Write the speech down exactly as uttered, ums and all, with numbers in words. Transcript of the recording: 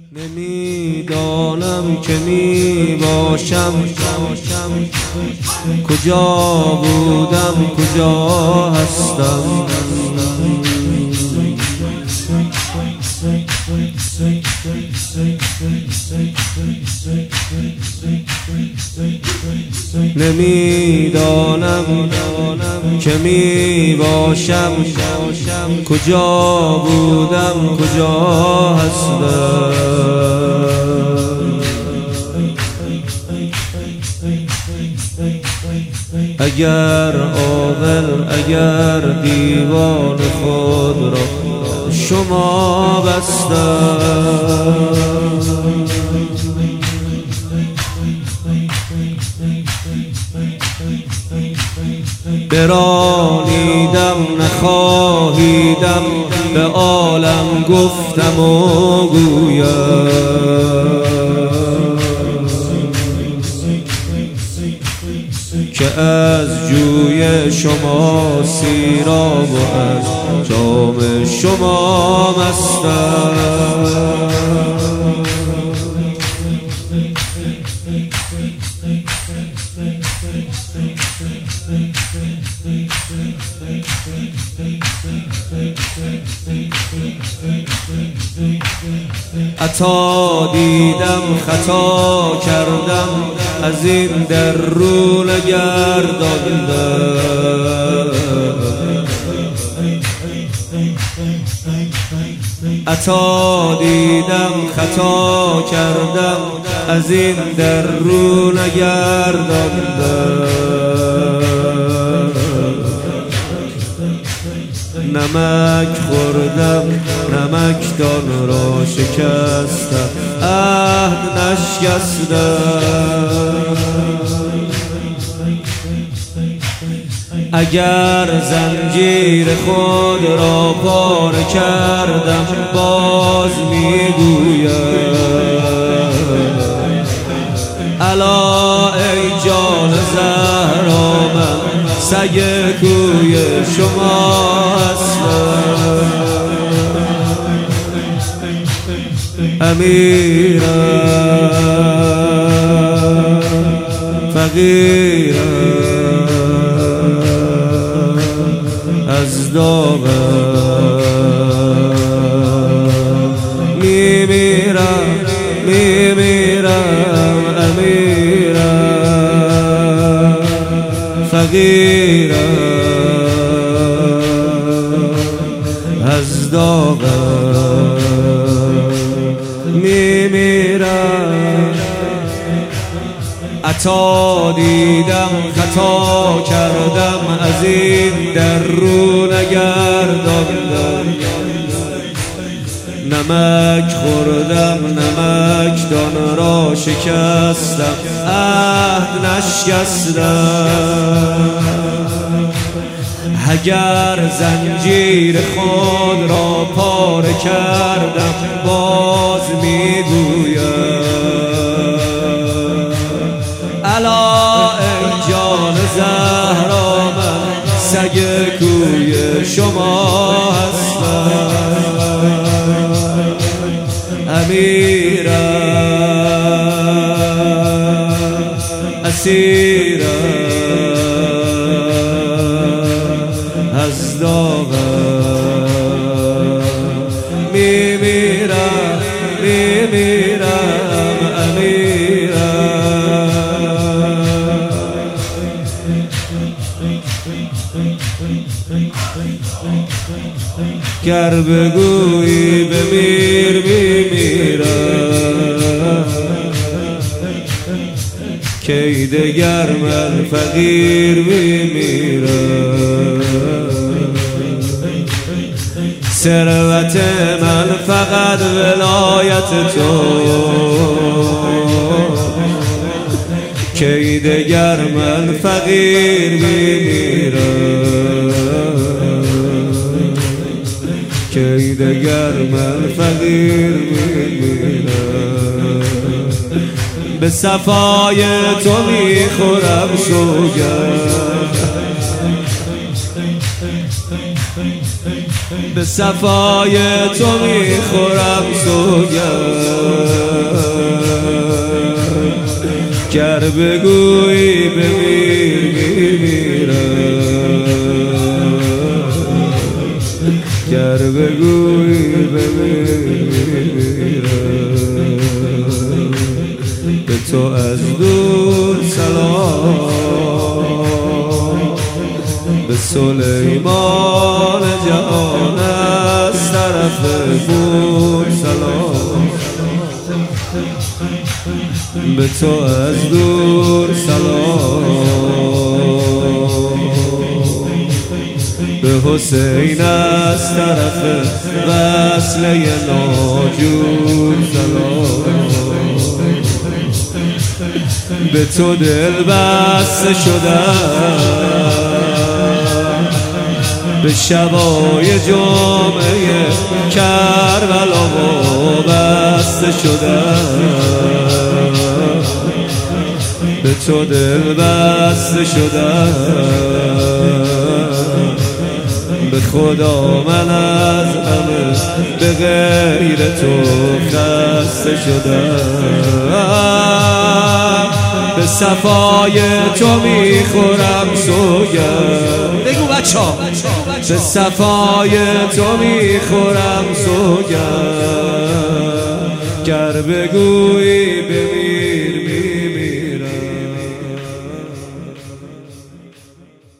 نمیدانم که می باشم کجا بودم کجا هستم. نمیدانم که می باشم کجا بودم کجا هستم. اگر عاقل اگر دیوان خود را شما بستم، برانیدم نخواهیدم به عالم گفتم و گویم که از جوی شما سیراب و از جام شما مستم. عطا دیدم خطا کردم از این در رو نگرداندم. عطا دیدم خطا کردم از این در رو نگرداندم. نمک خوردم نمکدان را شکستم عهد نشکستم. اگر زنجیر خود را پاره کردم باز میگویم الا ای جان زهرا من سگ کوی شما هستم. امیرم فقیرم از داغم میمیرم میمیرم. امیرم فقیرم از داغم میمیرم. عطا دیدم خطا کردم از این در رو نگرداندم. نمک خوردم نمکدان را شکستم عهد نشکستم. اگر زنجیر خود را پاره کردم باز میگویم الا ای جان زهرا من سگ کوی شما هستم. امیرم اسیرم از داغم میمیرم میمیرم. امیرم گر بگویی بمیر میمیرم کی دگر من فقیر میمیرم. ثروت من فقط ولایت تو کی دگر من فقیر میمیرم. کی دگر من فقیر میمیرم. به صفای تو میخورم سوگند به صفای تو میخورم سوگند گر بگویی بمیر میمیرم، گر بگویی بمیرم. به تو از دور سلام، به سلیمان جهان از طرف بود سلام، به تو از دور سلام، به حسین از طرف وصله ناجور سلام، به تو دل بسته شدم، به شبای جمعه کربلا بسته شدم، به تو دل بسته شدم. به خدا من از همه به غیر تو خسته شدم، به صفای تو میخورم سوگند. بگو بچه‌ها، به صفای تو میخورم سوگند، گر بگویی